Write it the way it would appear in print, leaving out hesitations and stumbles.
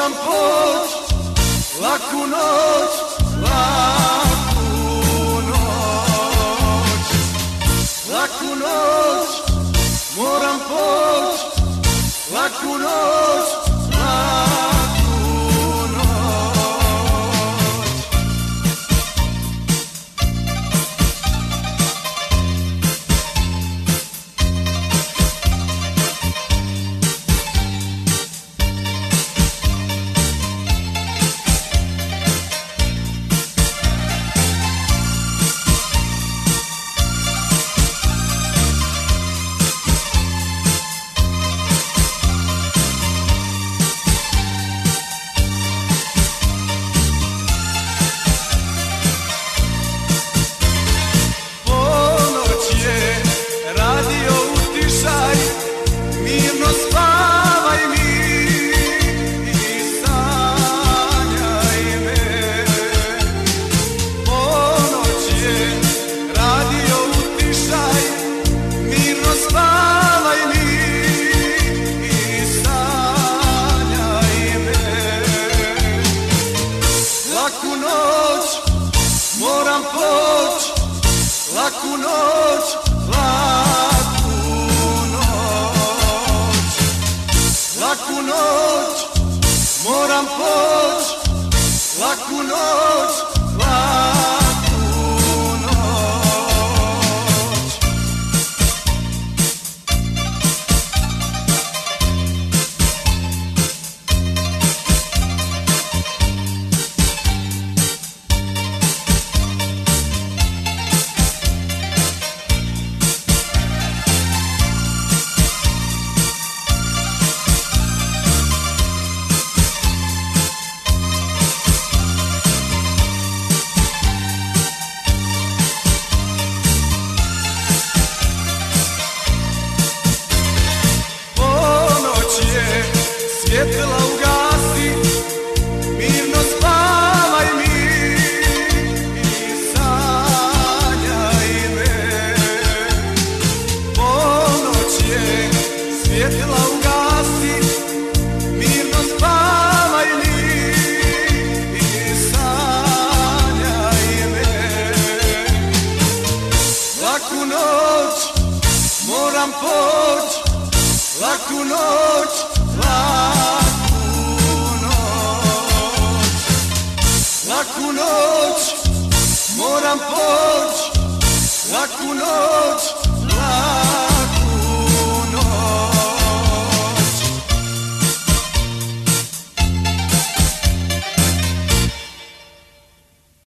moram poć, laku noć, laku noć, laku noć, moram poć, laku noć, laku noć. Mirno spavaj mi i sanjaj me. Ponoć je radio utišaj, mirno spavaj mi i sanjaj me. Laku noć, moram poć, laku noć, laku laku noć, moram poć, laku noć, laku noć. Svjetla ugasi, mirno spavaj mi i sanjaj me. Ponoć je, svjetla ugasi, mirno spavaj mi i sanjaj me. Laku noć, moram poć, laku noć, laku noć, laku noć, moram poć, laku noć.